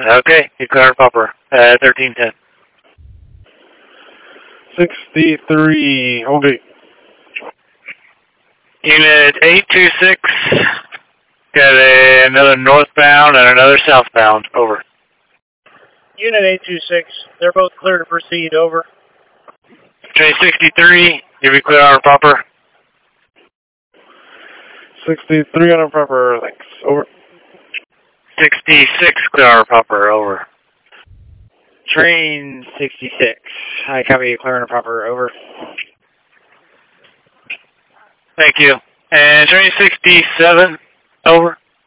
Okay, you clear on proper. 1310. 63, hold it. Unit 826, got another northbound and another southbound. Over. Unit 826, they're both clear to proceed. Over. Train 63, you be clear on proper. 63 on proper, thanks. Over. 66, clear on proper. Over. Train 66, I copy you, clear and proper. Over. Thank you. And train 67, over.